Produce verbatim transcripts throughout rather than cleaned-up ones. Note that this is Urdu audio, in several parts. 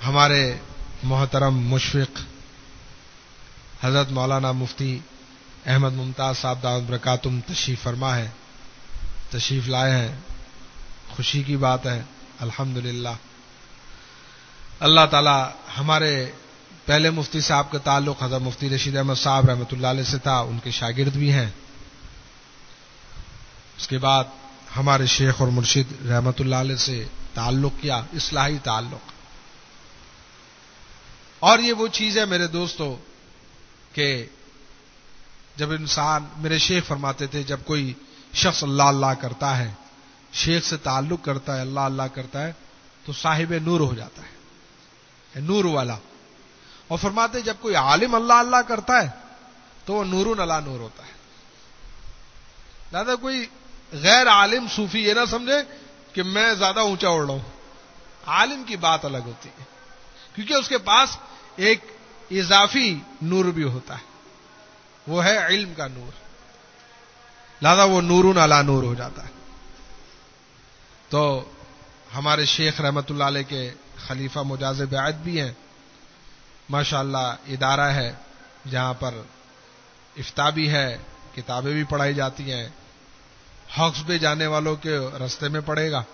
ہمارے محترم مشفق حضرت مولانا مفتی احمد ممتاز صاحب دامت برکاتہم تشریف فرما ہے، تشریف لائے ہیں، خوشی کی بات ہے الحمدللہ۔ اللہ تعالی ہمارے پہلے مفتی صاحب کا تعلق حضرت مفتی رشید احمد صاحب رحمۃ اللہ علیہ سے تھا، ان کے شاگرد بھی ہیں۔ اس کے بعد ہمارے شیخ اور مرشد رحمۃ اللہ علیہ سے تعلق کیا، اصلاحی تعلق۔ اور یہ وہ چیز ہے میرے دوستو کہ جب انسان، میرے شیخ فرماتے تھے جب کوئی شخص اللہ اللہ کرتا ہے، شیخ سے تعلق کرتا ہے، اللہ اللہ کرتا ہے، تو صاحب نور ہو جاتا ہے، نور والا۔ اور فرماتے جب کوئی عالم اللہ اللہ کرتا ہے تو وہ نور علی نور ہوتا ہے۔ لہذا کوئی غیر عالم صوفی یہ نہ سمجھے کہ میں زیادہ اونچا اڑ رہا ہوں، عالم کی بات الگ ہوتی ہے، کیونکہ اس کے پاس ایک اضافی نور بھی ہوتا ہے، وہ ہے علم کا نور، لہذا وہ نور علی نور ہو جاتا ہے۔ تو ہمارے شیخ رحمت اللہ علیہ کے خلیفہ مجاز بیعت بھی ہیں، ماشاءاللہ ادارہ ہے جہاں پر افتاء بھی ہے، کتابیں بھی پڑھائی جاتی ہیں، حوض پہ جانے والوں کے رستے میں پڑے گا۔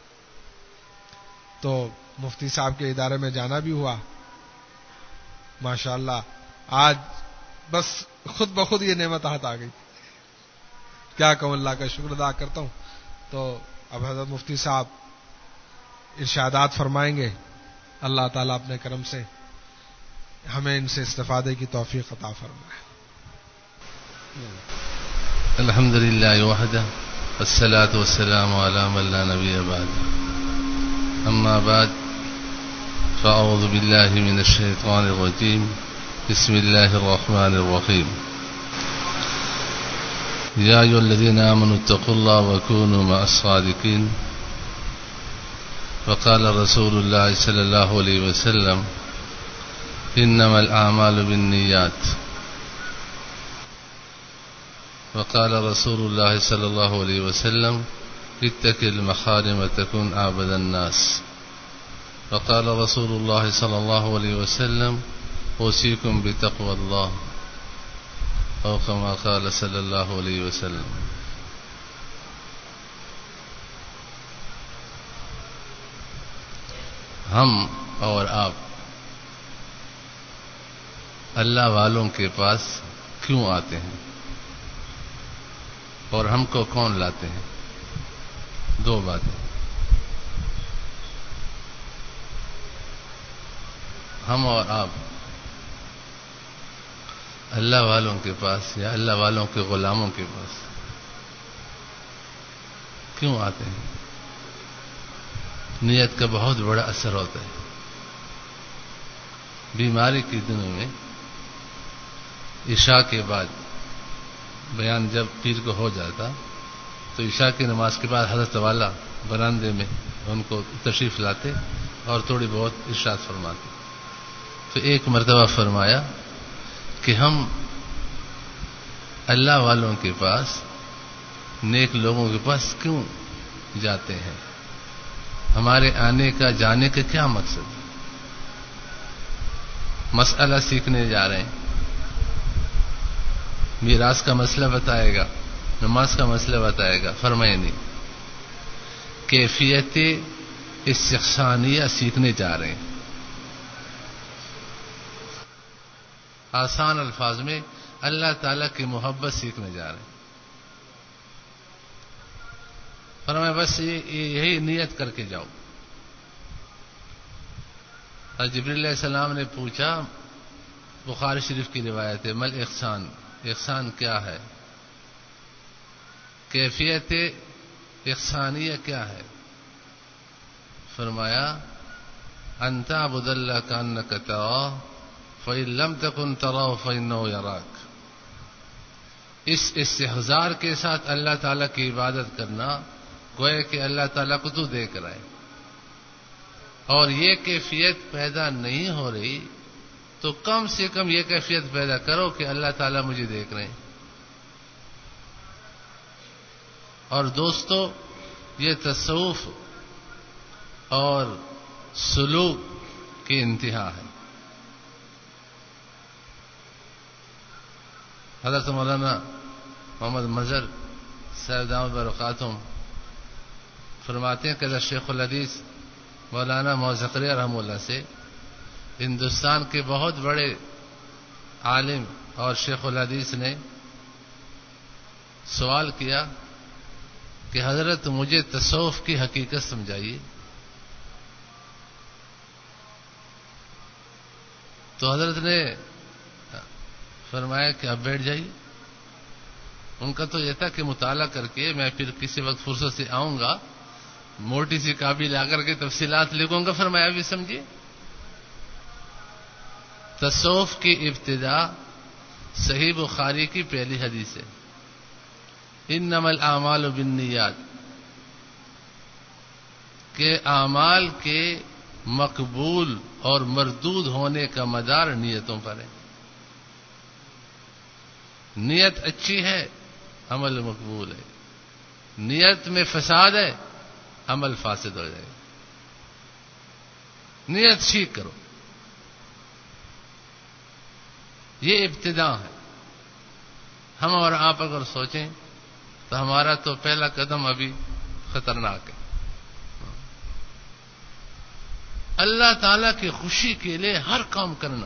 تو مفتی صاحب کے ادارے میں جانا بھی ہوا ماشاءاللہ، آج بس خود بخود یہ نعمت ہاتھ آ گئی، کیا کہوں، اللہ کا شکر ادا کرتا ہوں۔ تو اب حضرت مفتی صاحب ارشادات فرمائیں گے، اللہ تعالیٰ اپنے کرم سے ہمیں ان سے استفادے کی توفیق عطا فرمائے۔ الحمد لله وحده والصلاة والسلام على من لا نبي بعد، أما بعد فأعوذ بالله من الشيطان الرجيم، بسم الله الرحمن الرحيم، يا أيها الذين آمنوا اتقوا الله وكونوا مع الصادقين، وقال رسول الله صلى الله عليه وسلم إنما الأعمال بالنيات، وقال رسول الله صلى الله عليه وسلم اتق المحارم تكن أعبد الناس، وقال رسول الله صلى الله عليه وسلم أوصيكم بتقوى الله، أو كما قال صلى الله عليه وسلم۔ ہم اور آپ اللہ والوں کے پاس کیوں آتے ہیں اور ہم کو کون لاتے ہیں؟ دو باتیں۔ ہم اور آپ اللہ والوں کے پاس یا اللہ والوں کے غلاموں کے پاس کیوں آتے ہیں؟ نیت کا بہت بڑا اثر ہوتا ہے۔ بیماری کے دنوں میں عشاء کے بعد بیان جب پیر کو ہو جاتا تو عشاء کی نماز کے بعد حضرت والا برآمدے میں ان کو تشریف لاتے اور تھوڑی بہت ارشاد فرماتے۔ تو ایک مرتبہ فرمایا کہ ہم اللہ والوں کے پاس، نیک لوگوں کے پاس کیوں جاتے ہیں؟ ہمارے آنے کا، جانے کا کیا مقصد؟ مسئلہ سیکھنے جا رہے ہیں، میراث کا مسئلہ بتائے گا، نماز کا مسئلہ بتائے گا، فرمائے نہیں، کیفیت استحسانیہ سیکھنے جا رہے ہیں۔ آسان الفاظ میں اللہ تعالیٰ کی محبت سیکھنے جا رہے ہیں۔ فرمایا بس یہی نیت کر کے جاؤ۔ جبریل علیہ السلام نے پوچھا، بخاری شریف کی روایت ہے، مل احسان، احسان کیا ہے؟ کیفیت احسانیہ کیا ہے؟ فرمایا ان تعبد اللہ کانک تراہ فإن لم تکن تراہ فإنہ یراک۔ اس استحضار کے ساتھ اللہ تعالیٰ کی عبادت کرنا گویا کہ اللہ تعالیٰ کو تو دیکھ رہا ہے، اور یہ کیفیت پیدا نہیں ہو رہی تو کم سے کم یہ کیفیت پیدا کرو کہ اللہ تعالیٰ مجھے دیکھ رہے ہیں۔ اور دوستو، یہ تصوف اور سلوک کی انتہا ہے۔ حضرت مولانا محمد مظہر صاحب دامت برکاتہم فرماتے ہیں کہ حضرت شیخ الحدیث مولانا محمد زکریا رحمہ اللہ سے ہندوستان کے بہت بڑے عالم اور شیخ الحدیث نے سوال کیا کہ حضرت مجھے تصوف کی حقیقت سمجھائیے، تو حضرت نے فرمایا کہ اب بیٹھ جائیے۔ ان کا تو یہ تھا کہ مطالعہ کر کے میں پھر کسی وقت فرصت سے آؤں گا، موٹی سی کاپی لا کر کے تفصیلات لکھوں گا۔ فرمایا بھی سمجھیے، تصوف کی ابتدا صحیح بخاری کی پہلی حدیث ہے، انما الاعمال بالنیات، کہ اعمال کے مقبول اور مردود ہونے کا مدار نیتوں پر ہے۔ نیت اچھی ہے، عمل مقبول ہے، نیت میں فساد ہے، عمل فاسد ہو جائے گا۔ نیت ٹھیک کرو، یہ ابتدا ہے۔ ہم اور آپ اگر سوچیں تو ہمارا تو پہلا قدم ابھی خطرناک ہے۔ اللہ تعالی کی خوشی کے لیے ہر کام کرنا،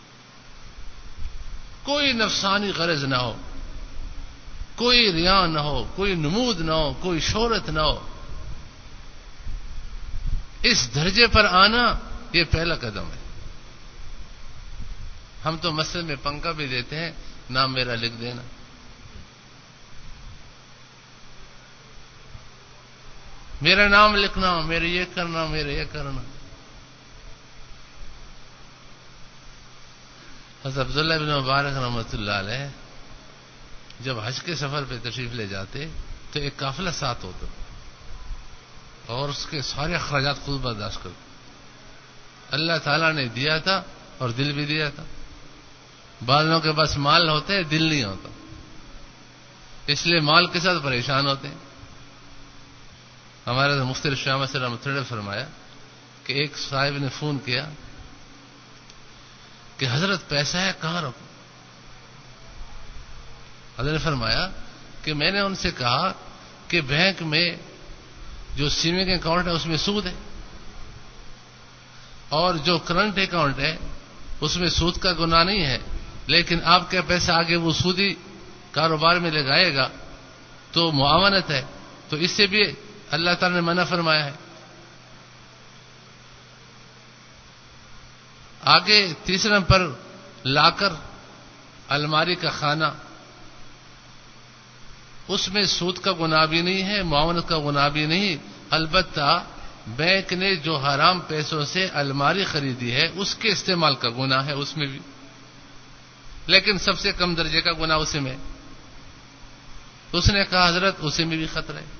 کوئی نفسانی غرض نہ ہو، کوئی ریا نہ ہو، کوئی نمود نہ ہو، کوئی شہرت نہ ہو، اس درجے پر آنا یہ پہلا قدم ہے۔ ہم تو مسجد میں پنکھا بھی دیتے ہیں، نام میرا لکھ دینا۔ میرا نام لکھنا، میرے یہ کرنا، میرے یہ کرنا۔ حضرت عبداللہ بن مبارک رحمۃ اللہ علیہ جب حج کے سفر پہ تشریف لے جاتے تو ایک قافلہ ساتھ ہوتا اور اس کے سارے اخراجات خود برداشت کرتے۔ اللہ تعالیٰ نے دیا تھا اور دل بھی دیا تھا۔ بعض لوگوں کے پاس مال ہوتے ہیں، دل نہیں ہوتا، اس لیے مال کے ساتھ پریشان ہوتے ہیں۔ ہمارے مفتی شاہ مسعود رحمۃ اللہ نے فرمایا کہ ایک صاحب نے فون کیا کہ حضرت پیسہ ہے کہاں رکھوں؟ حضرت نے فرمایا کہ میں نے ان سے کہا کہ بینک میں جو سیونگ اکاؤنٹ ہے اس میں سود ہے، اور جو کرنٹ اکاؤنٹ ہے اس میں سود کا گناہ نہیں ہے، لیکن آپ کا پیسہ آگے وہ سودی کاروبار میں لگائے گا تو معاونت ہے، تو اس سے بھی اللہ تعالی نے منع فرمایا ہے۔ آگے تیسرے پر لا کر الماری کا خانہ، اس میں سود کا گناہ بھی نہیں ہے، معاونت کا گناہ بھی نہیں، البتہ بینک نے جو حرام پیسوں سے الماری خریدی ہے اس کے استعمال کا گناہ ہے اس میں بھی، لیکن سب سے کم درجے کا گناہ اسی میں۔ اس نے کہا حضرت اسی میں بھی خطرہ ہے۔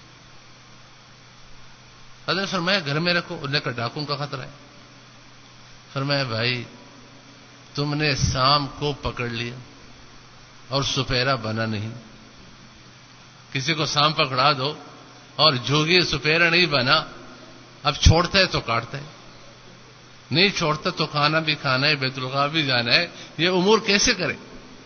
حضرت نے فرمایا گھر میں رکھو، انہوں نے کہا ڈاکوں کا خطرہ ہے۔ فرمایا بھائی تم نے سام کو پکڑ لیا اور سپیرا بنا نہیں۔ کسی کو سام پکڑا دو اور جوگی سپیرا نہیں بنا، اب چھوڑتا ہے تو کاٹتا ہے، نہیں چھوڑتا تو کھانا بھی کھانا ہے، بیت الخلا بھی جانا ہے، یہ امور کیسے کرے؟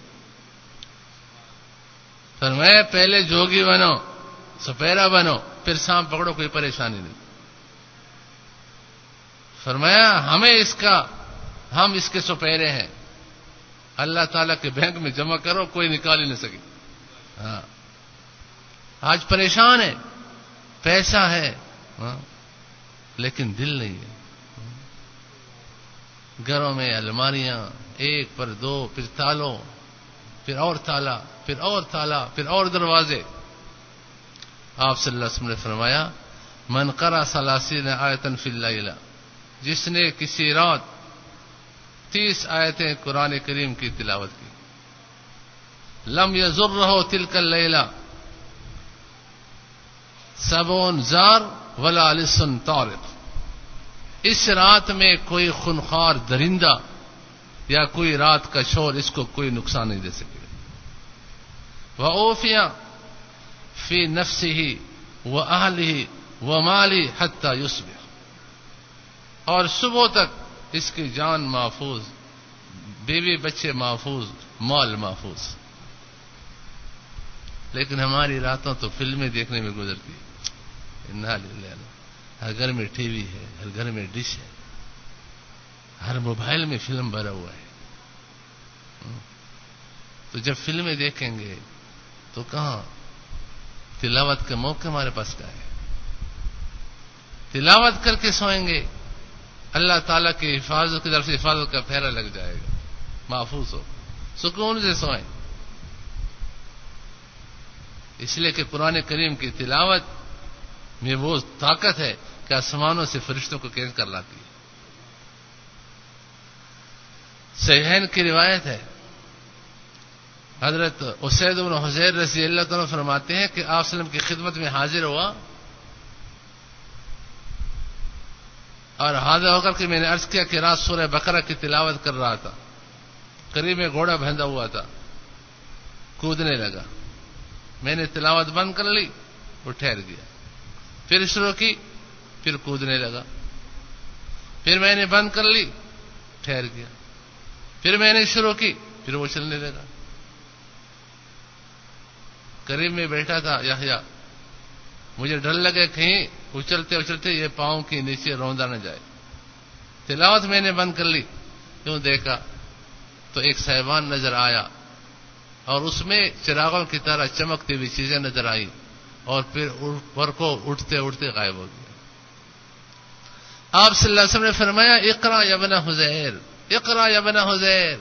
فرمایا پہلے جوگی بنو، سپیرا بنو، پھر سام پکڑو، کوئی پریشانی نہیں۔ فرمایا ہمیں اس کا ہم اس کے سپیرے ہیں، اللہ تعالیٰ کے بینک میں جمع کرو، کوئی نکال ہی نہیں سکے۔ ہاں آج پریشان ہے، پیسہ ہے ہاں لیکن دل نہیں ہے۔ گھروں میں الماریاں ایک پر دو، پھر تالوں، پھر اور تالا، پھر اور تالا، پھر اور دروازے۔ آپ صلی اللہ علیہ وسلم نے فرمایا من قرأ ثلاثین آیۃ فی اللیلہ، جس نے کسی رات تیس آیتیں قرآن کریم کی تلاوت کی، لم یضرہ تلک اللیلہ سبعون زار ولا لسن طارق، اس رات میں کوئی خونخوار درندہ یا کوئی رات کا شور اس کو کوئی نقصان نہیں دے سکے۔ وَأُوفِيَ فِي نَفْسِهِ وَأَهْلِهِ وَمَالِهِ حَتَّى يُصْبِحَ، اور صبح تک اس کی جان محفوظ، بیوی بچے محفوظ، مال محفوظ. لیکن ہماری راتوں تو فلمیں دیکھنے میں گزرتی. انا للہ، ہر گھر میں ٹی وی ہے، ہر گھر میں ڈش ہے، ہر موبائل میں فلم بھرا ہوا ہے. تو جب فلمیں دیکھیں گے تو کہاں تلاوت کا موقع ہمارے پاس کا ہے؟ تلاوت کر کے سوئیں گے، اللہ تعالیٰ کی حفاظت کی طرف سے حفاظت کا پھیرا لگ جائے گا، محفوظ ہو، سکون سے سوئیں. اس لیے کہ قرآن کریم کی تلاوت میں وہ طاقت ہے کہ آسمانوں سے فرشتوں کو کھینچ کر لاتی ہے. صحیحین کی روایت ہے، حضرت اسید بن حضیر رضی اللہ تعالیٰ فرماتے ہیں کہ آپ صلی اللہ علیہ وسلم کی خدمت میں حاضر ہوا اور حاضر ہو کر کے میں نے عرض کیا کہ رات سورہ بقرہ کی تلاوت کر رہا تھا، قریب میں گھوڑا بندھا ہوا تھا، کودنے لگا. میں نے تلاوت بند کر لی، وہ ٹھہر گیا. پھر شروع کی، پھر کودنے لگا. پھر میں نے بند کر لی، ٹھہر گیا. پھر میں نے شروع کی، پھر وہ چلنے لگا. قریب میں بیٹھا تھا یحییٰ، مجھے ڈر لگے کہیں اچلتے اچلتے یہ پاؤں کے نیچے روندا نہ جائے. تلاوت میں نے بند کر لی، کیوں دیکھا تو ایک صاحبان نظر آیا اور اس میں چراغوں کی طرح چمکتی ہوئی چیزیں نظر آئی اور پھر اوپر کو اٹھتے اٹھتے غائب ہو گیا. آپ صلی اللہ علیہ وسلم نے فرمایا اقرا یا ابن حذیر، اقرا یا ابن حذیر.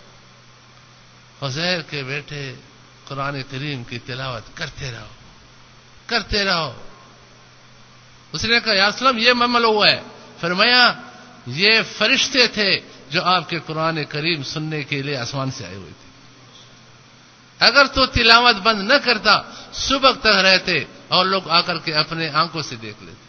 حذیر کے بیٹے قرآن کریم کی تلاوت کرتے رہو، کرتے رہو. اس نے کہا یا رسول اللہ یہ معاملہ ہوا ہے. فرمایا یہ فرشتے تھے جو آپ کے قرآن کریم سننے کے لیے آسمان سے آئے ہوئے تھے. اگر تو تلاوت بند نہ کرتا صبح تک رہتے اور لوگ آ کر کے اپنے آنکھوں سے دیکھ لیتے.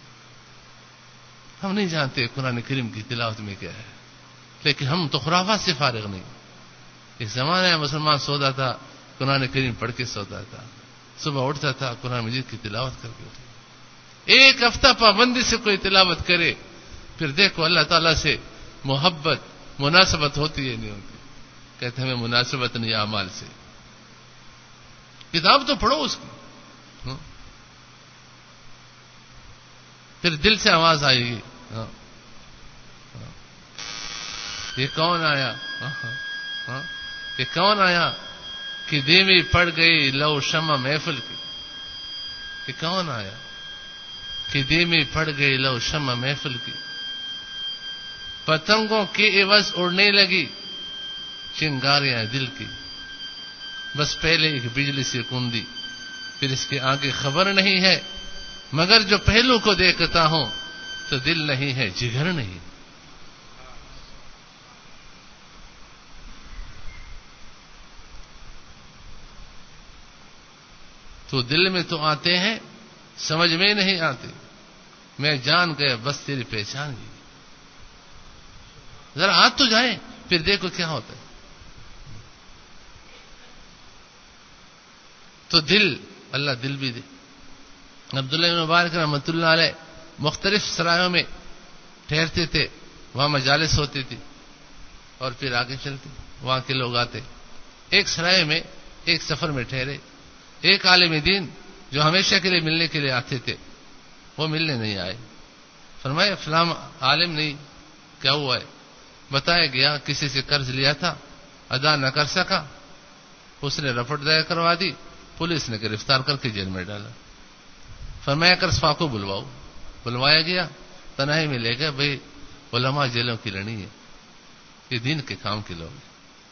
ہم نہیں جانتے قرآن کریم کی تلاوت میں کیا ہے، لیکن ہم تو خرافات سے فارغ نہیں. ایک زمانہ ہے مسلمان سوتا تھا قرآن کریم پڑھ کے سوتا تھا، صبح اٹھتا تھا قرآن مجید کی تلاوت کر کے اٹھتا. ایک ہفتہ پابندی سے کوئی تلاوت کرے، پھر دیکھو اللہ تعالیٰ سے محبت مناسبت ہوتی ہے نہیں ہوتی. کہتے ہمیں مناسبت نہیں اعمال سے. کتاب تو پڑھو اس کی، پھر دل سے آواز آئے گی یہ کون آیا، یہ کون آیا کہ دھیمی پڑ گئی لو شمع محفل کی. یہ کون آیا کہ دھیمی پڑ گئی لو شمع محفل کی. پتنگوں کی عوض اڑنے لگی چنگاریاں دل کی. بس پہلے ایک بجلی سے کندی، پھر اس کے آگے خبر نہیں ہے. مگر جو پہلو کو دیکھتا ہوں تو دل نہیں ہے جگر نہیں. تو دل میں تو آتے ہیں، سمجھ میں نہیں آتے. میں جان گیا بس تیری پہچان گئی. ذرا ہاتھ تو جائیں پھر دیکھو کیا ہوتا ہے. تو دل، اللہ دل بھی دے. عبداللہ بن مبارک رحمۃ اللہ علیہ مختلف سرایوں میں ٹھہرتے تھے، وہاں مجالس ہوتی تھی اور پھر آگے چلتے وہاں کے لوگ آتے. ایک سرائے میں ایک سفر میں ٹھہرے. ایک عالم دین جو ہمیشہ کے لیے ملنے کے لیے آتے تھے وہ ملنے نہیں آئے. فرمایا فلاں عالم نہیں، کیا ہوا ہے؟ بتایا گیا کسی سے قرض لیا تھا، ادا نہ کر سکا، اس نے رپورٹ دائر کروا دی، پولیس نے گرفتار کر کے جیل میں ڈالا. فرمایا کرسفا کو بلواؤ. بلوایا گیا، تنہائی میں لے گیا. بھائی علماء جیلوں کی لڑی ہے، یہ دین کے کام کے لوگ.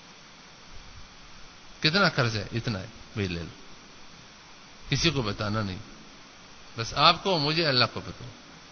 کتنا قرض ہے؟ اتنا ہے، بھائی لے لو. کسی کو بتانا نہیں، بس آپ کو، مجھے، اللہ کو بتاؤ.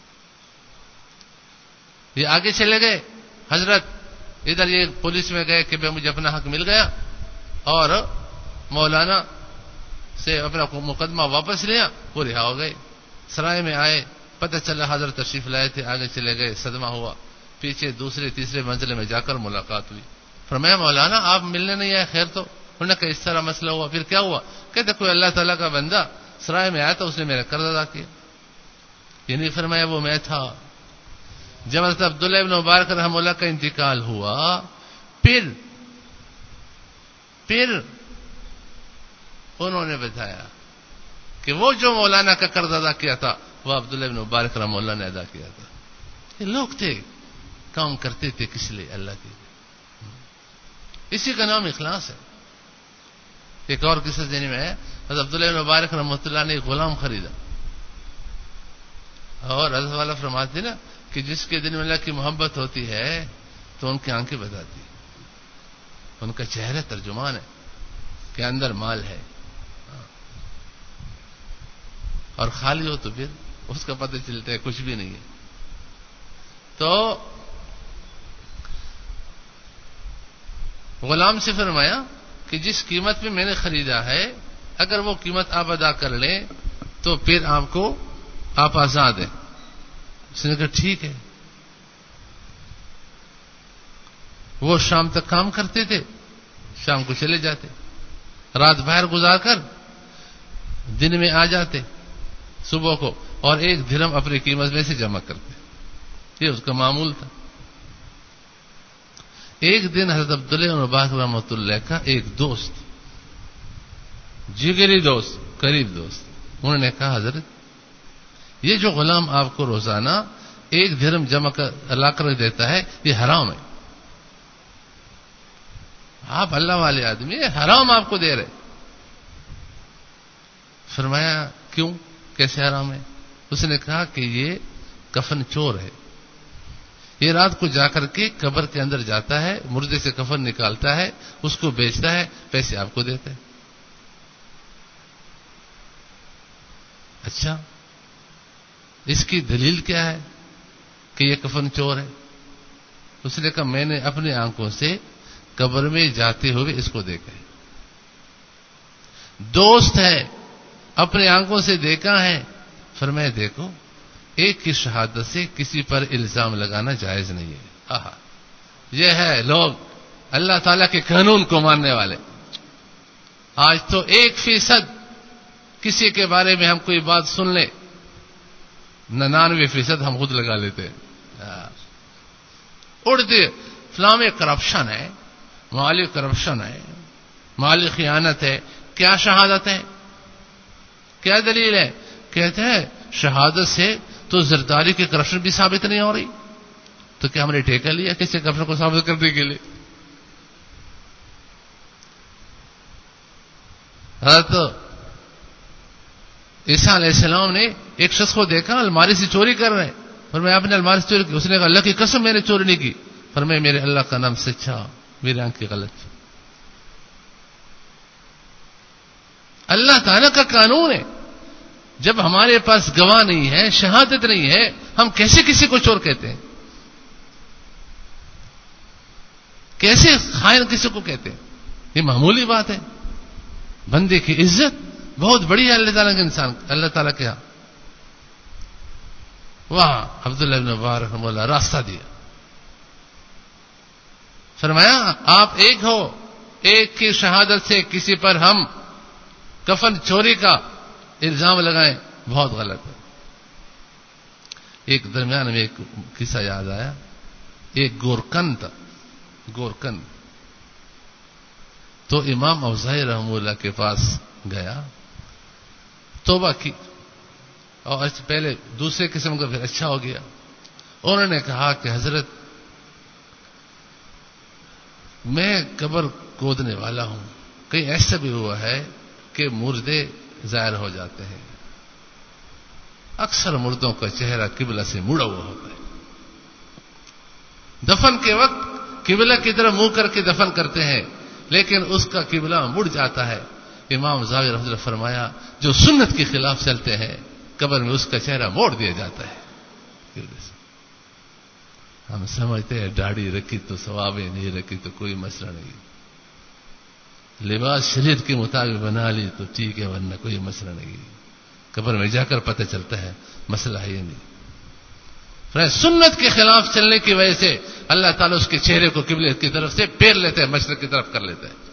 یہ آگے چلے گئے. حضرت ادھر یہ پولیس میں گئے کہ بھائی مجھے اپنا حق مل گیا، اور مولانا سے اپنا مقدمہ واپس لیا، وہ رہا ہو گئے. سرائے میں آئے، پتہ چلا حضرت تشریف لائے تھے. آگے چلے گئے، صدمہ ہوا. پیچھے دوسرے تیسرے منزل میں جا کر ملاقات ہوئی. فرمایا مولانا آپ ملنے نہیں آئے؟ خیر تو؟ انہوں نے کہا اس طرح مسئلہ ہوا. پھر کیا ہوا؟ کہتے کوئی اللہ تعالیٰ کا بندہ سرائے میں آیا تھا، اس نے میرا قرض ادا کیا. یہ نہیں فرمایا وہ میں تھا. جب حضرت عبداللہ ابن مبارک رحمہ اللہ کا انتقال ہوا پھر پھر انہوں نے بتایا کہ وہ جو مولانا کا قرض ادا کیا تھا وہ عبداللہ ابن مبارک رحمہ اللہ نے ادا کیا تھا. یہ لوگ تھے کام کرتے تھے کس لیے؟ اللہ کے لیے. اسی کا نام اخلاص ہے. ایک اور قصہ دینے میں ہے حضرت عبداللہ ابن مبارک رحمۃ اللہ نے ایک غلام خریدا اور حضرت والا فرماتے نا کہ جس کے دل میں اللہ کی محبت ہوتی ہے تو ان کی آنکھیں بتاتی, ان کا چہرہ ترجمان ہے کہ اندر مال ہے, اور خالی ہو تو پھر اس کا پتہ چلتا ہے کچھ بھی نہیں ہے. تو غلام سے فرمایا کہ جس قیمت میں میں نے خریدا ہے اگر وہ قیمت آپ ادا کر لیں تو پھر آپ کو آپ آزاد ہیں. اس نے کہا ٹھیک ہے. وہ شام تک کام کرتے تھے, شام کو چلے جاتے, رات باہر گزار کر دن میں آ جاتے صبح کو, اور ایک درہم اپنی قیمت میں سے جمع کرتے. یہ اس کا معمول تھا. ایک دن حضرت عبداللہ بن مبارک رحمۃ اللہ کا ایک دوست, جگری دوست, قریب دوست, انہوں نے کہا حضرت یہ جو غلام آپ کو روزانہ ایک درہم جمع کر لا کر دیتا ہے یہ حرام ہے. آپ اللہ والے آدمی ہیں, حرام آپ کو دے رہے. فرمایا کیوں, کیسے حرام ہے؟ اس نے کہا کہ یہ کفن چور ہے, یہ رات کو جا کر کے قبر کے اندر جاتا ہے, مردے سے کفن نکالتا ہے, اس کو بیچتا ہے, پیسے آپ کو دیتا ہے. اچھا اس کی دلیل کیا ہے کہ یہ کفن چور ہے؟ اس نے کہا میں نے اپنی آنکھوں سے قبر میں جاتے ہوئے اس کو دیکھا ہے. دوست ہے, اپنی آنکھوں سے دیکھا ہے. فرمایا دیکھو ایک کی شہادت سے کسی پر الزام لگانا جائز نہیں ہے. آہا, یہ ہے لوگ اللہ تعالی کے قانون کو ماننے والے. آج تو ایک فیصد کسی کے بارے میں ہم کوئی بات سن لیں, ننانوے فیصد ہم خود لگا لیتے ہیں. اڑتے فلاں میں کرپشن ہے, مالی کرپشن ہے, مالی خیانت ہے. کیا شہادت ہے, کیا دلیل ہے؟ کہتے ہیں شہادت سے تو زرداری کی کرپشن بھی ثابت نہیں ہو رہی, تو کیا ہم نے ٹھیکہ لیا کسی کرپشن کو ثابت کرنے کے لیے؟ حضرت عیسیٰ علیہ السلام نے ایک شخص کو دیکھا الماری سے چوری کر رہے ہیں, اور میں اپنے الماری سے چوری کی. اس نے کہا اللہ کی قسم میں نے چوری نہیں کی. پر میں میرے اللہ کا نام سچا, میری آنکھ کی غلط. اللہ تعالیٰ کا قانون ہے, جب ہمارے پاس گواہ نہیں ہے, شہادت نہیں ہے, ہم کیسے کسی کو چور کہتے ہیں؟ کیسے خائن کسی کو کہتے ہیں؟ یہ معمولی بات ہے. بندے کی عزت بہت بڑی ہے اللہ تعالیٰ کے انسان اللہ تعالیٰ کے ہاں. وہاں عبداللہ بن مبارک رحمہ اللہ راستہ دیا. فرمایا آپ ایک ہو, ایک کی شہادت سے کسی پر ہم کفن چوری کا الزام لگائیں, بہت غلط ہے. ایک درمیان میں ایک قصہ یاد آیا. ایک گورکن تھا, گورکن تو امام اوزاعی رحمہ اللہ کے پاس گیا, توبہ کی, اور پہلے دوسرے قسم کا پھر اچھا ہو گیا. انہوں نے کہا کہ حضرت میں قبر کودنے والا ہوں, کہیں ایسا بھی ہوا ہے کہ مردے ظاہر ہو جاتے ہیں, اکثر مردوں کا چہرہ قبلہ سے مڑا ہوا ہوتا ہے, دفن کے وقت قبلہ کی طرف منہ کر کے دفن کرتے ہیں لیکن اس کا قبلہ مڑ جاتا ہے. امام زاویہ رحمۃ اللہ فرمایا جو سنت کے خلاف چلتے ہیں قبر میں اس کا چہرہ موڑ دیا جاتا ہے. ہم سمجھتے ہیں داڑھی رکھی تو ثواب ہے, نہیں رکھی تو کوئی مسئلہ نہیں, لباس شریعت کے مطابق بنا لی تو ٹھیک ہے ورنہ کوئی مسئلہ نہیں. قبر میں جا کر پتہ چلتا ہے مسئلہ ہے یہ نہیں. سنت کے خلاف چلنے کی وجہ سے اللہ تعالیٰ اس کے چہرے کو قبلے کی طرف سے پھیر لیتے ہیں, مشرق کی طرف کر لیتے ہیں.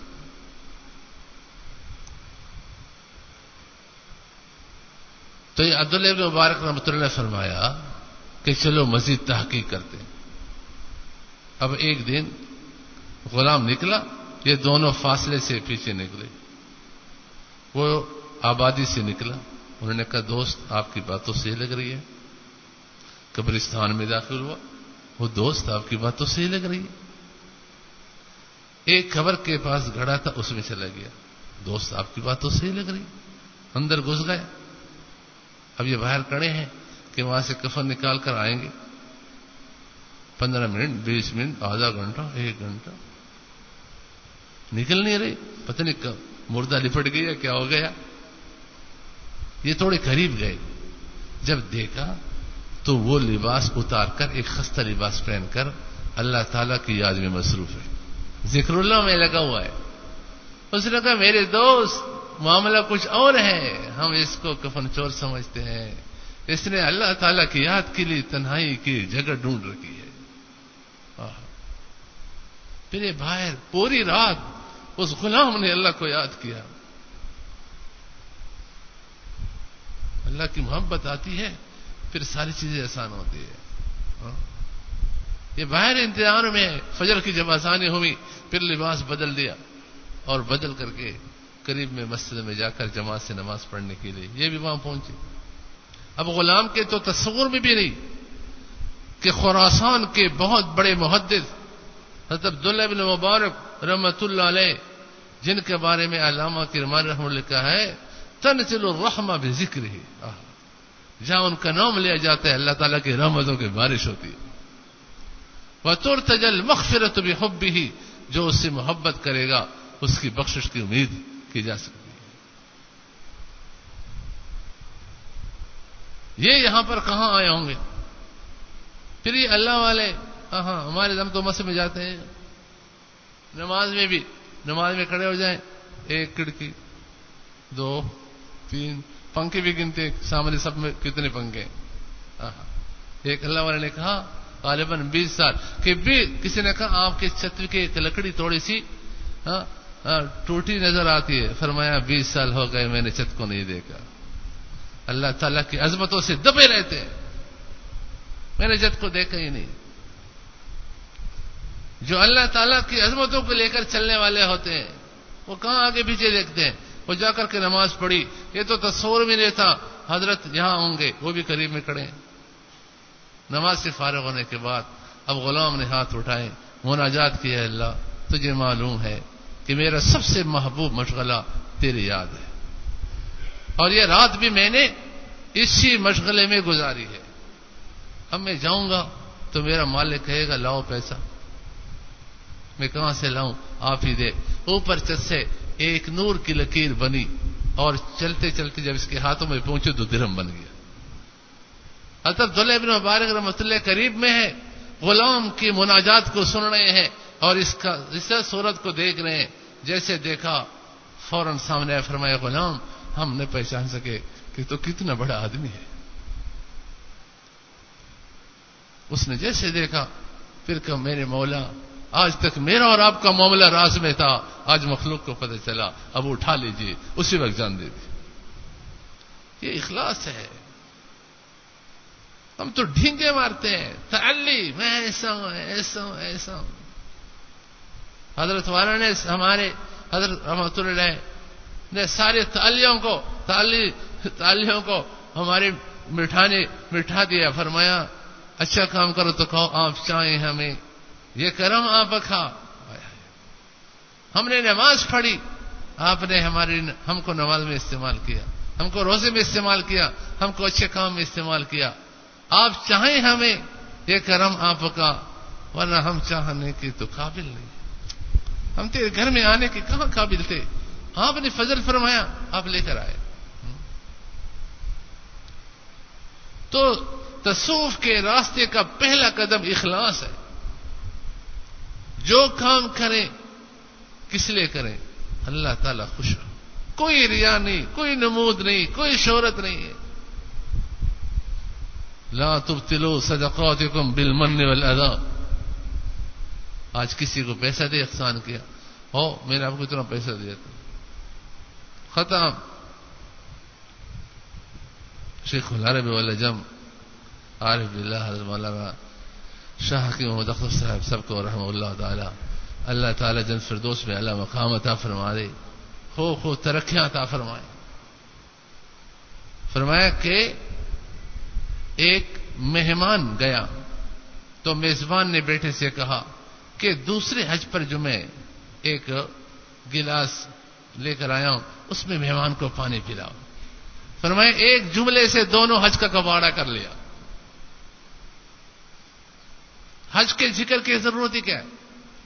تو یہ عبداللہ بن مبارک رحمۃ اللہ نے فرمایا کہ چلو مزید تحقیق کرتے ہیں۔ اب ایک دن غلام نکلا، یہ دونوں فاصلے سے پیچھے نکلے، وہ آبادی سے نکلا، انہوں نے کہا دوست آپ کی بات تو صحیح لگ رہی ہے، قبرستان میں داخل ہوا، وہ دوست آپ کی بات تو صحیح لگ رہی ہے، ایک قبر کے پاس گھڑا تھا اس میں چلا گیا، دوست آپ کی بات تو صحیح لگ رہی ہے، اندر گھس گیا۔ اب یہ باہر کھڑے ہیں کہ وہاں سے کفن نکال کر آئیں گے، پندرہ منٹ بیس منٹ آدھا گھنٹہ ایک گھنٹہ نکل نہیں رہی، پتہ نہیں کب مردہ لپٹ گیا کیا ہو گیا۔ یہ تھوڑے قریب گئے، جب دیکھا تو وہ لباس اتار کر ایک خستہ لباس پہن کر اللہ تعالیٰ کی یاد میں مصروف ہے، ذکر اللہ میں لگا ہوا ہے۔ اس نے کہا میرے دوست معاملہ کچھ اور ہے، ہم اس کو کفن چور سمجھتے ہیں، اس نے اللہ تعالیٰ کی یاد کے لیے تنہائی کی جگہ ڈھونڈ رکھی ہے۔ پھر یہ باہر پوری رات اس غلام نے اللہ کو یاد کیا، اللہ کی محبت آتی ہے پھر ساری چیزیں آسان ہوتی ہے۔ یہ باہر انتظار میں فجر کی جب آسانی ہوئی پھر لباس بدل دیا اور بدل کر کے قریب میں مسجد میں جا کر جماعت سے نماز پڑھنے کے لیے یہ بھی وہاں پہنچے۔ اب غلام کے تو تصور میں بھی نہیں کہ خراسان کے بہت بڑے محدث حضرت عبداللہ بن مبارک رحمۃ اللہ علیہ، جن کے بارے میں علامہ کرمانی رحمہ اللہ لکھا ہے تنزل الرحمہ بذکرہ، جہاں ان کا نام لیا جاتا ہے اللہ تعالیٰ کی رحمتوں کی بارش ہوتی ہے۔ وترتجى المغفرة بحبہ، جو اس سے محبت کرے گا اس کی بخشش کی امید کی جا سکتی ہے۔ یہ یہاں پر کہاں آئے ہوں گے؟ پھر یہ اللہ والے ہاں ہمارے دم تو مسجد میں جاتے ہیں، نماز میں بھی نماز میں کھڑے ہو جائیں، ایک کھڑکی دو تین پنکھے بھی گنتے سامنے سب میں کتنے پنکھے ہیں۔ ایک اللہ والے نے کہا غالباً بیس سال کہ بھی کسی نے کہا آپ کے چھت کی ایک لکڑی تھوڑی سی ٹوٹی نظر آتی ہے، فرمایا بیس سال ہو گئے میں نے چھت کو نہیں دیکھا، اللہ تعالیٰ کی عظمتوں سے دبے رہتے ہیں، میں نے چھت کو دیکھا ہی نہیں۔ جو اللہ تعالیٰ کی عظمتوں کو لے کر چلنے والے ہوتے ہیں وہ کہاں آگے پیچھے دیکھتے ہیں، وہ جا کر کے نماز پڑھی، یہ تو تصور میں نہیں تھا حضرت یہاں ہوں گے، وہ بھی قریب میں کھڑے ہیں۔ نماز سے فارغ ہونے کے بعد اب غلام نے ہاتھ اٹھائے، مناجات کیا، اللہ تجھے معلوم ہے کہ میرا سب سے محبوب مشغلہ تیری یاد ہے، اور یہ رات بھی میں نے اسی مشغلے میں گزاری ہے، اب میں جاؤں گا تو میرا مالک کہے گا لاؤ پیسہ، میں کہاں سے لاؤں، آپ ہی دے۔ اوپر چھت سے ایک نور کی لکیر بنی اور چلتے چلتے جب اس کے ہاتھوں میں پہنچے تو درہم بن گیا۔ حضرت عبداللہ بن مبارک رحمۃ اللہ قریب میں ہے، غلام کی مناجات کو سن رہے ہیں اور اس کا اس صورت کو دیکھ رہے ہیں، جیسے دیکھا فوراً سامنے آئے، فرمایا غلام ہم نے پہچان سکے کہ تو کتنا بڑا آدمی ہے۔ اس نے جیسے دیکھا پھر کہا میرے مولا آج تک میرا اور آپ کا معاملہ راز میں تھا، آج مخلوق کو پتہ چلا، اب اٹھا لیجئے، اسی وقت جان دے دی۔ یہ اخلاص ہے۔ ہم تو ڈھینگے مارتے ہیں، تعلی میں ایسا ہوں ایسا ہوں ایسا ہوں۔ حضرت والا نے ہمارے حضرت رحمۃ اللہ نے سارے تعلیوں کو تعلی تعلیوں کو ہمارے مٹھانے مٹھا دیا، فرمایا اچھا کام کرو تو کہو آپ چاہیں ہمیں، یہ کرم آپ کا۔ ہم نے نماز پڑھی، آپ نے ہماری ہم کو نماز میں استعمال کیا، ہم کو روزے میں استعمال کیا، ہم کو اچھے کام میں استعمال کیا، آپ چاہیں ہمیں، یہ کرم آپ کا، ورنہ ہم چاہنے کے تو قابل نہیں، ہم تیرے گھر میں آنے کے کہاں قابل تھے، آپ نے فضل فرمایا آپ لے کر آئے۔ تو تصوف کے راستے کا پہلا قدم اخلاص ہے۔ جو کام کریں کس لیے کریں، اللہ تعالیٰ خوش ہو، کوئی ریا نہیں، کوئی نمود نہیں، کوئی شہرت نہیں ہے۔ لا تبطلوا صدقاتکم بالمن والاذى، آج کسی کو پیسہ دے احسان کیا، ہو میں نے آپ کو اتنا پیسہ دیا تھا، ختم۔ شیخ العرب والعجم عارف باللہ حضرت مولانا شاہ کی محمد اختر صاحب سب کو رحمہ اللہ تعالی اللہ تعالی جنت فردوس میں اعلی مقام عطا فرمائے، خوب خوب ترقیاں عطا فرمائے۔ فرمایا کہ ایک مہمان گیا تو میزبان نے بیٹے سے کہا کہ دوسرے حج پر جو میں ایک گلاس لے کر آیا ہوں اس میں مہمان کو پانی پلاؤ۔ فرمایا ایک جملے سے دونوں حج کا کباڑہ کر لیا۔ حج کے ذکر کی ضرورت ہی کیا ہے؟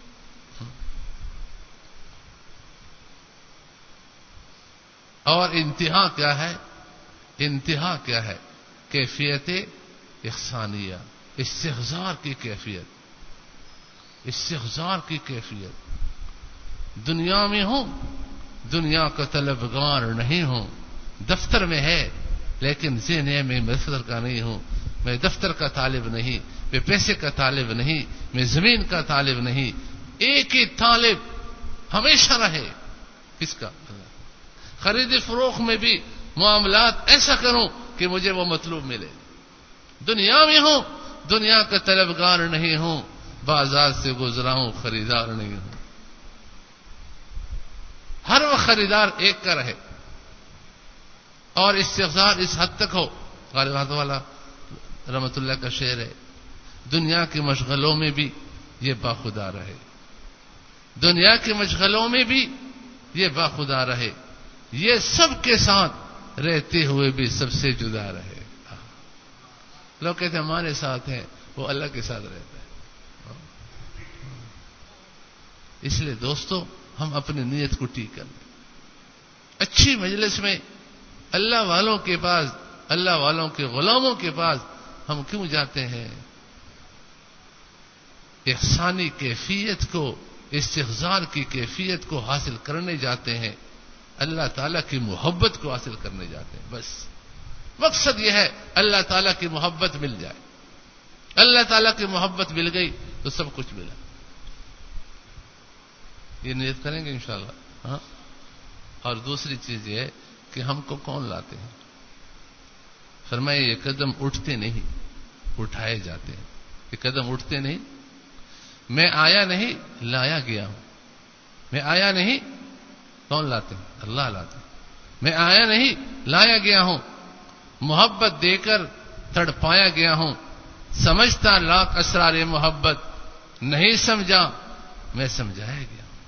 اور انتہا کیا ہے؟ انتہا کیا ہے؟ کیفیت احسانیہ، استحضار کی کیفیت، استحضار کی کیفیت۔ دنیا میں ہوں، دنیا کا طلبگار نہیں ہوں، دفتر میں ہے لیکن ذہن میں دفتر کا نہیں ہوں، میں دفتر کا طالب نہیں، میں پیسے کا طالب نہیں، میں زمین کا طالب نہیں، ایک ہی طالب ہمیشہ رہے۔ کس کا؟ خرید فروخت میں بھی معاملات ایسا کروں کہ مجھے وہ مطلوب ملے۔ دنیا میں ہوں، دنیا کا طلبگار نہیں ہوں، بازار سے گزرا ہوں، خریدار نہیں ہوں۔ ہر وہ خریدار ایک کا رہے اور استحضار اس حد تک ہو۔ غالب حضرت والا رحمت اللہ کا شعر ہے، دنیا کے مشغلوں میں بھی یہ باخدا رہے، دنیا کے مشغلوں میں بھی یہ باخدا رہے، یہ سب کے ساتھ رہتے ہوئے بھی سب سے جدا رہے۔ لوگ کہتے ہیں ہمارے ساتھ ہیں، وہ اللہ کے ساتھ رہتا ہے۔ اس لیے دوستو ہم اپنی نیت کو ٹھیک کر لیں۔ اچھی مجلس میں اللہ والوں کے پاس، اللہ والوں کے غلاموں کے پاس ہم کیوں جاتے ہیں؟ احسانی کیفیت کو، استحضار کی کیفیت کو حاصل کرنے جاتے ہیں، اللہ تعالیٰ کی محبت کو حاصل کرنے جاتے ہیں۔ بس مقصد یہ ہے اللہ تعالیٰ کی محبت مل جائے۔ اللہ تعالیٰ کی محبت مل گئی تو سب کچھ ملا۔ یہ نیت کریں گے انشاءاللہ۔ ہاں، اور دوسری چیز یہ ہے کہ ہم کو کون لاتے ہیں؟ فرمایا یہ قدم اٹھتے نہیں، اٹھائے جاتے ہیں۔ یہ قدم اٹھتے نہیں، میں آیا نہیں، لایا گیا ہوں۔ میں آیا نہیں، کون لاتے ہیں؟ اللہ لاتے ہیں۔ میں آیا نہیں، لایا گیا ہوں، محبت دے کر تڑپایا گیا ہوں، سمجھتا لاکھ اسرار محبت، نہیں سمجھا میں سمجھایا گیا ہوں۔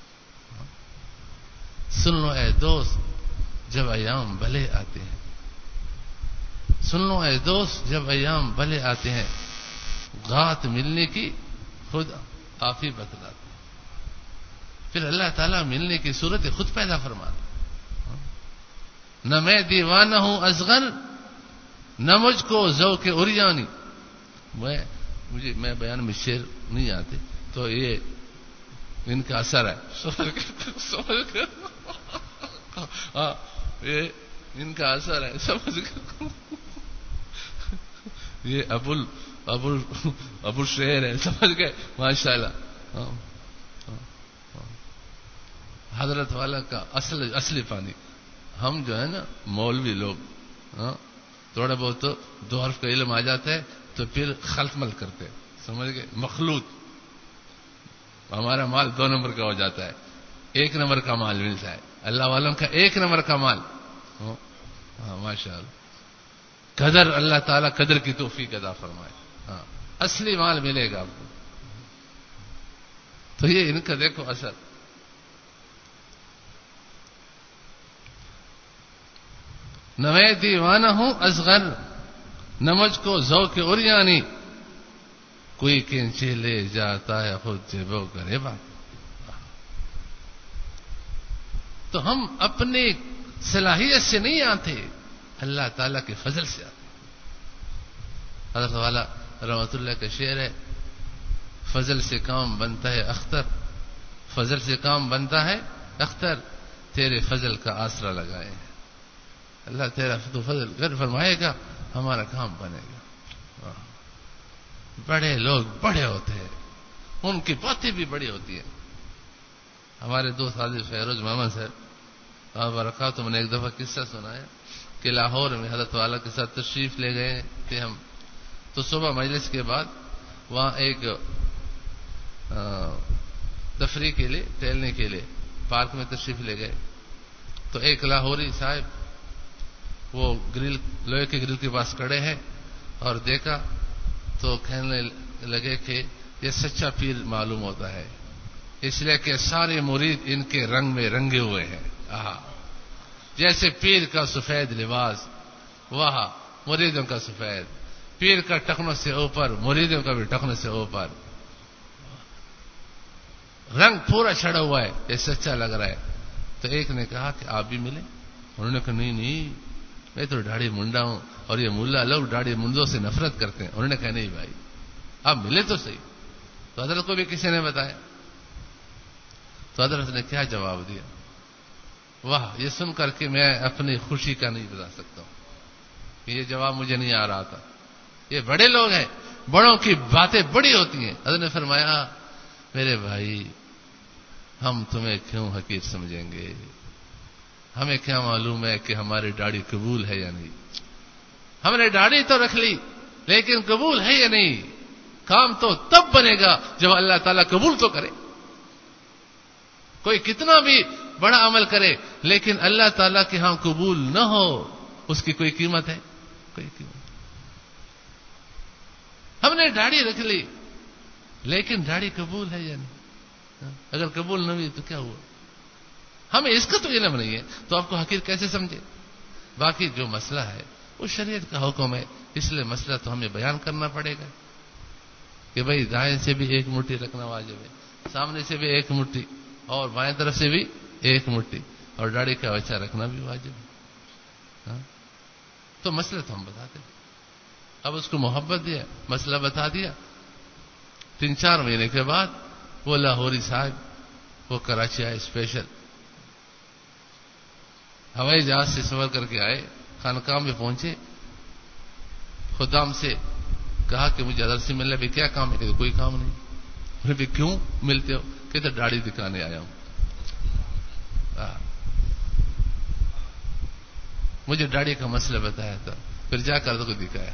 سن لو اے دوست جب ایام بھلے آتے ہیں، سن لو اے دوست جب ایام بھلے آتے ہیں، غات ملنے کی خود آپ ہی بتلاتے ہیں۔ پھر اللہ تعالیٰ ملنے کی صورت خود پیدا فرماتا۔ نہ میں دیوانہ ہوں اصغر، نہ مجھ کو ذوق عریانی۔ میں مجھے میں بیان میں شعر نہیں آتے تو یہ ان کا اثر ہے، سمجھ کر ہاں یہ ان کا اثر ہے، سمجھ کر یہ ابو ابو ابو شعر ہے، سمجھ گئے؟ ماشاء اللہ۔ حضرت والا کا اصل اصلی پانی۔ ہم جو ہے نا مولوی لوگ، ہاں تھوڑا بہت تو دو حرف کا علم آ جاتا ہے تو پھر خلط مل کرتے ہیں، سمجھ گئے؟ مخلوط، ہمارا مال دو نمبر کا ہو جاتا ہے، ایک نمبر کا مال ملتا ہے اللہ والوں کا، ایک نمبر کا مال۔ ہاں ماشاء اللہ، قدر اللہ تعالیٰ قدر کی توفیق عطا فرمائے۔ ہاں اصلی مال ملے گا آپ کو۔ تو یہ ان کا دیکھو اثر۔ نہ میں دیوانہ ہوں اصغر، نہ مجھ کو ذوق عریانی، کوئی کینچے لے جاتا ہے خود جیبوں کرے بات۔ تو ہم اپنے صلاحیت سے نہیں آتے، اللہ تعالیٰ کے فضل سے آتے۔ حضرت والا رحمت اللہ کا شعر ہے، فضل سے کام بنتا ہے اختر، فضل سے کام بنتا ہے اختر، تیرے فضل کا آسرا لگائے ہیں۔ اللہ تیرا تو فضل گر فرمائے گا، ہمارا کام بنے گا۔ بڑے لوگ بڑے ہوتے ہیں، ان کی باتیں بھی بڑی ہوتی ہیں۔ ہمارے دوست حاضر فیروز محمد صاحب آپ برکاتہ میں نے ایک دفعہ قصہ سنایا کہ لاہور میں حضرت والا کے ساتھ تشریف لے گئے تھے ہم، تو صبح مجلس کے بعد وہاں ایک تفریح کے لیے ٹہلنے کے لیے پارک میں تشریف لے گئے. تو ایک لاہوری صاحب وہ گرل لوہے کے گرل کے پاس کھڑے ہیں اور دیکھا تو کہنے لگے کہ یہ سچا پیر معلوم ہوتا ہے، اس لیے کہ سارے مرید ان کے رنگ میں رنگے ہوئے ہیں. آہا، جیسے پیر کا سفید لباس وہاں مریدوں کا سفید، پیر کا ٹخنوں سے اوپر مریدوں کا بھی ٹخنوں سے اوپر، رنگ پورا چڑھا ہوا ہے، یہ سچا لگ رہا ہے. تو ایک نے کہا کہ آپ بھی ملیں. انہوں نے کہا نہیں نہیں، میں تو داڑھی منڈا ہوں اور یہ ملا لوگ داڑھی منڈوں سے نفرت کرتے ہیں. انہوں نے کہا نہیں بھائی آپ ملے تو صحیح. تو حضرت کو بھی کسی نے بتایا. تو حضرت نے کیا جواب دیا، واہ، یہ سن کر کے میں اپنی خوشی کا نہیں بتا سکتا ہوں کہ یہ جواب مجھے نہیں آ رہا تھا. یہ بڑے لوگ ہیں، بڑوں کی باتیں بڑی ہوتی ہیں. حضرت نے فرمایا میرے بھائی ہم تمہیں کیوں حقیر سمجھیں گے، ہمیں کیا معلوم ہے کہ ہماری داڑھی قبول ہے یا نہیں. ہم نے داڑھی تو رکھ لی لیکن قبول ہے یا نہیں. کام تو تب بنے گا جب اللہ تعالیٰ قبول تو کرے. کوئی کتنا بھی بڑا عمل کرے لیکن اللہ تعالیٰ کے ہاں قبول نہ ہو اس کی کوئی قیمت ہے؟ کوئی قیمت. ہم نے داڑھی رکھ لی لیکن داڑھی قبول ہے یا نہیں. اگر قبول نہ ہوئی تو کیا ہوا؟ ہمیں اس کا تو علم نہیں ہے تو آپ کو حقیر کیسے سمجھے. باقی جو مسئلہ ہے وہ شریعت کا حکم ہے، اس لیے مسئلہ تو ہمیں بیان کرنا پڑے گا کہ بھئی دائیں سے بھی ایک مٹھی رکھنا واجب ہے، سامنے سے بھی ایک مٹھی اور بائیں طرف سے بھی ایک مٹھی، اور داڑھی کا وچا رکھنا بھی واجب ہے. ہاں؟ تو مسئلہ تو ہم بتاتے ہیں. اب اس کو محبت دیا، مسئلہ بتا دیا. تین چار مہینے کے بعد وہ لاہوری صاحب وہ کراچی آئے، اسپیشل ہوائی جہاز سے سفر کر کے آئے. خانقاہ میں پہنچے، خدام سے کہا کہ مجھے حضرت سے ملنے بھی کیا کام ہے؟ کہ کوئی کام نہیں. انہوں نے کیوں ملتے ہو؟ کہتے داڑھی دکھانے آیا ہوں. مجھے داڑھی کا مسئلہ بتایا تھا، پھر جا کر تو دکھایا.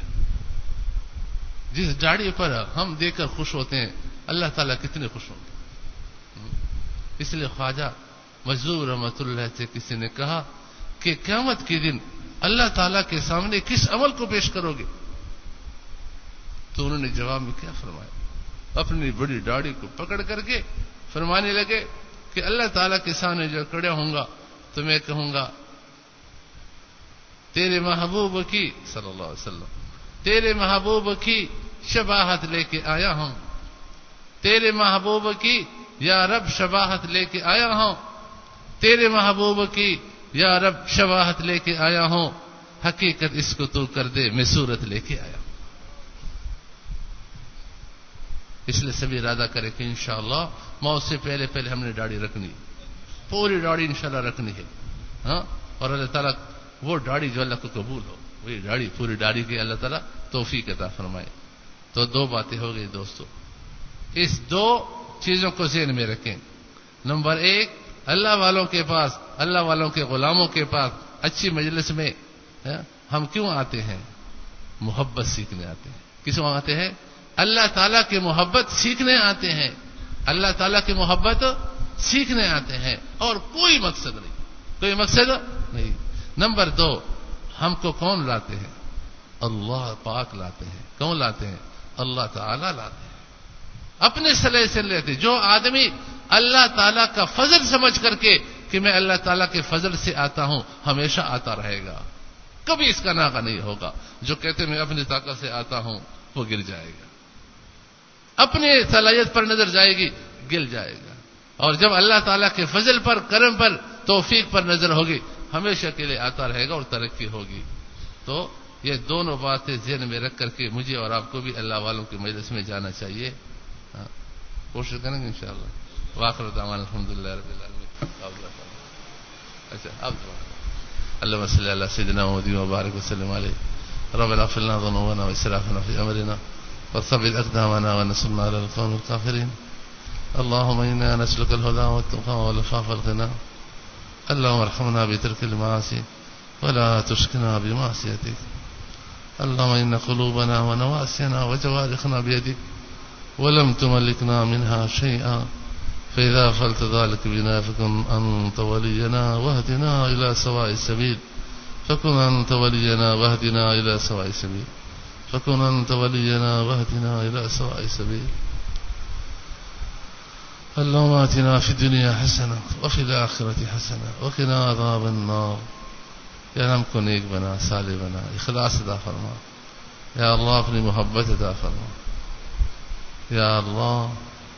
جس داڑھی پر ہم دیکھ کر خوش ہوتے ہیں اللہ تعالیٰ کتنے خوش ہوں گے. اس لیے خواجہ مجذوب رحمت اللہ سے کسی نے کہا کہ قیامت کے دن اللہ تعالیٰ کے سامنے کس عمل کو پیش کرو گے؟ تو انہوں نے جواب میں کیا فرمایا؟ اپنی بڑی داڑھی کو پکڑ کر کے فرمانے لگے کہ اللہ تعالیٰ کے سامنے جو کھڑا ہوں گا تو میں کہوں گا تیرے محبوب کی صلی اللہ علیہ وسلم تیرے محبوب کی شباہت لے کے آیا ہوں، تیرے محبوب کی یا رب شباہت لے کے آیا ہوں، تیرے محبوب کی یا رب شباہت لے کے آیا ہوں، حقیقت اس کو تو کر دے میں صورت لے کے آیا ہوں. اس لیے سبھی ارادہ کرے کہ انشاءاللہ موت سے پہلے پہلے ہم نے داڑھی رکھنی، پوری داڑھی انشاءاللہ رکھنی ہے. ہاں، اور اللہ تعالیٰ وہ داڑھی جو اللہ کو قبول ہو، وہی داڑھی پوری داڑھی کی اللہ تعالیٰ توفیق عطا فرمائے. تو دو باتیں ہو گئی دوستو. اس دو چیزوں کو ذہن میں رکھیں. نمبر ایک، اللہ والوں کے پاس، اللہ والوں کے غلاموں کے پاس اچھی مجلس میں ہم کیوں آتے ہیں؟ محبت سیکھنے آتے ہیں. کس وہاں آتے ہیں؟ اللہ تعالیٰ کی محبت سیکھنے آتے ہیں. اللہ تعالیٰ کی محبت سیکھنے آتے ہیں اور کوئی مقصد نہیں، کوئی مقصد نہیں. نمبر دو، ہم کو کون لاتے ہیں؟ اللہ پاک لاتے ہیں. کون لاتے ہیں؟ اللہ تعالیٰ لاتے ہیں. اپنے صلح سے لیتے. جو آدمی اللہ تعالیٰ کا فضل سمجھ کر کے کہ میں اللہ تعالیٰ کے فضل سے آتا ہوں ہمیشہ آتا رہے گا، کبھی اس کا ناغہ نہیں ہوگا. جو کہتے میں اپنی طاقت سے آتا ہوں وہ گر جائے گا، اپنی صلاحیت پر نظر جائے گی گر جائے گا. اور جب اللہ تعالیٰ کے فضل پر، کرم پر، توفیق پر نظر ہوگی ہمیشہ کے لیے آتا رہے گا اور ترقی ہوگی. تو یہ دونوں باتیں ذہن میں رکھ کر کے مجھے اور آپ کو بھی اللہ والوں کی مجلس میں جانا چاہیے. کوشش کریں گے انشاءاللہ. واخر دعوانا الحمدللہ رب العالمین. اچھا اب اللهم صل على سيدنا محمد وبارك وسلم عليه. ربنا اغفر لنا ذنوبنا واسرافنا في امرنا وثبت اقدامنا ونصرنا على القوم الكافرين. اللهم انا نسألك الهدى والتقى والعفاف والغنى. اللهم ارحمنا بترك المعاصي ولا تشقنا بمعصيتك. اللهم إن قلوبنا ونواسينا وجوارحنا بيدك ولم تملكنا منها شيئا، فإذا فعلت ذلك بنا فكن أنت ولينا واهدنا إلى سواء السبيل، فكن أنت ولينا واهدنا إلى سواء السبيل، فكن أنت ولينا واهدنا إلى سواء السبيل. اللهم آتنا في الدنيا حسنة وفي الآخرة حسنة وقنا عذاب النار. یا ہم کو نیک بنا، صالح بنا، اخلاص عطا فرما یا اللہ، اپنی محبت عطا فرما یا اللہ،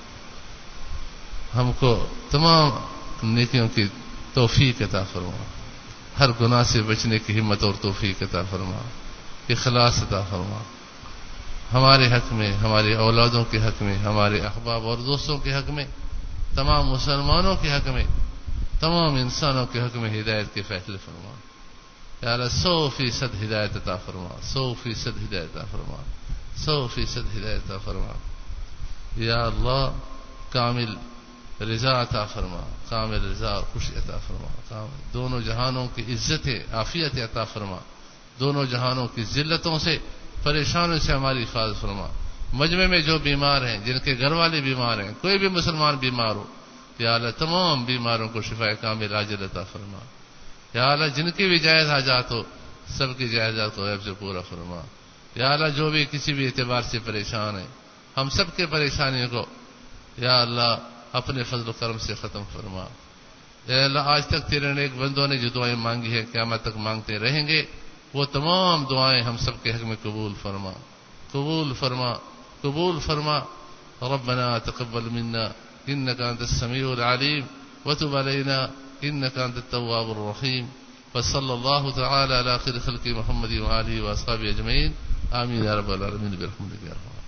ہم کو تمام نیکیوں کی توفیق عطا فرما، ہر گناہ سے بچنے کی ہمت اور توفیق عطا فرما، اخلاص عطا فرما، ہمارے حق میں، ہمارے اولادوں کے حق میں، ہمارے احباب اور دوستوں کے حق میں، تمام مسلمانوں کے حق میں، تمام انسانوں کے حق میں ہدایت کے فیصلے فرما یا اللہ. سو فیصد ہدایت عطا فرما، سو فیصد ہدایت عطا فرما، سو فیصد ہدایت عطا فرما یا اللہ. کامل رضا عطا فرما، کامل رضا اور خوشی عطا فرما، کامل دونوں جہانوں کی عزت عافیت عطا فرما، دونوں جہانوں کی ذلتوں سے، پریشانوں سے ہماری حفاظت فرما. مجمع میں جو بیمار ہیں، جن کے گھر والے بیمار ہیں، کوئی بھی مسلمان بیمار ہو یا اللہ، تمام بیماروں کو شفا کامل عاجل عطا فرما یا اللہ. جن کی بھی جائز حاجات ہو، سب کی جائز حاجات کو غیب سے پورا فرما یا اللہ. جو بھی کسی بھی اعتبار سے پریشان ہیں، ہم سب کے پریشانیوں کو یا اللہ اپنے فضل و کرم سے ختم فرما یا اللہ. آج تک تیرے نیک بندوں نے جو دعائیں مانگی ہے، قیامت تک مانگتے رہیں گے، وہ تمام دعائیں ہم سب کے حق میں قبول فرما، قبول فرما، قبول فرما. ربنا تقبل منا انك انت السميع العليم وتب علينا انك انت التواب الرحيم. وصلى الله تعالى على خير خلق محمد وآله واصحابه اجمعين. آمين يا رب العالمين برحمتك يا رب.